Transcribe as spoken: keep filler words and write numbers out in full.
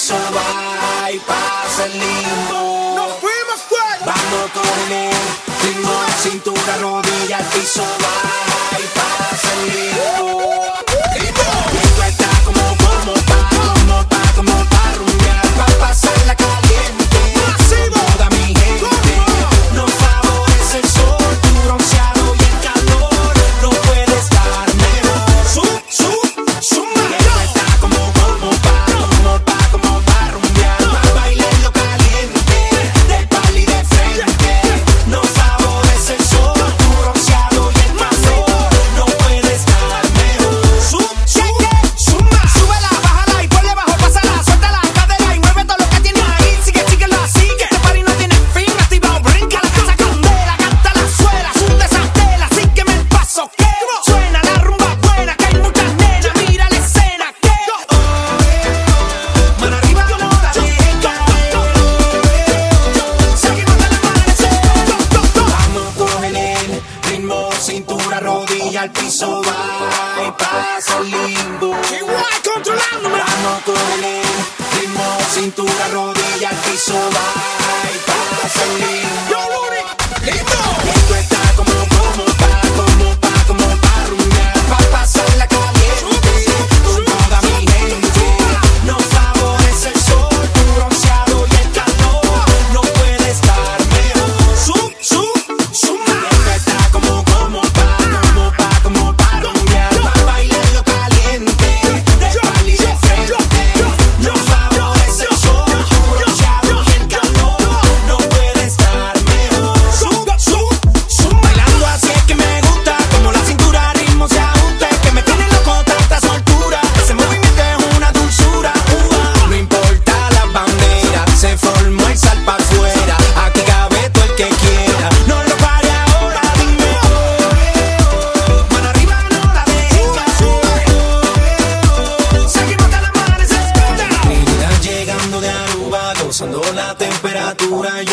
piso va y pasa el limbo. ¡Nos fuimos fuera! Vamos con el ritmo, cintura, rodilla, al piso va y pasa el limbo. Y esto está como, como pa, como pa, como pa rumbear, pa pasarla caliente. ¡Máximo! Toda mi gente, nos favorece el sol, tu bronceado y el calor, no puede estar mejor. ¡Sum, sum, suma! Y esto está como, como pa, como pa, como pa rumbear, pa bailando caliente, del pali de frente. Nos favorece el sol, tu bronceado y el calor, no puede estar mejor. ¡Sum, sum, suma! Súbela, bájala y ponle bajo, pásala, suelta la cadera y mueve todo lo que tienes ahí. Sigue, sigue, la sigue. Este party no tiene fin, activa, brinca, la casa candela, canta la suela, sunde esa tela, sígueme el paso, que suena la rumba buena, que hay muchas nenas, mira la escena, que mano arriba, no la dejen caer. Seguimos hasta el amanecer. Vamos con el ritmo, cintura, rodilla, al piso va y pasa el limbo. Igual controlándome. Vamos con el ritmo, cintura, rodilla, al piso va y pasa el limbo. Yo, Luni, listo. Y esto está como, como pa, como pa, como pa rumbear, pa pasarla caliente, con toda mi gente. Nos favorece el sol, tu bronceado y el calor, no puede estar mejor. Sum, sum, suma. Esto está como, como pa, como pa, como pa rumbear, pa bailando caliente, del pali de frente. Nos favorece el sol, tu bronceado y el calor, no puede estar mejor. Sum, sum, suma. Bailando así es que me gusta, como la cintura ritmo se ajusta, es que me tiene loco tanta soltura, ese movimiento es una dulzura. Uva. No importa la bandera, se formó el sal pa' afuera, aquí cabe todo el que quiera, no lo pare ahora, dime oh, oh. Mano arriba, no la dejes caer. Seguimos hasta el amanecer. Mira, llegando de Aruba, gozando la temperatura,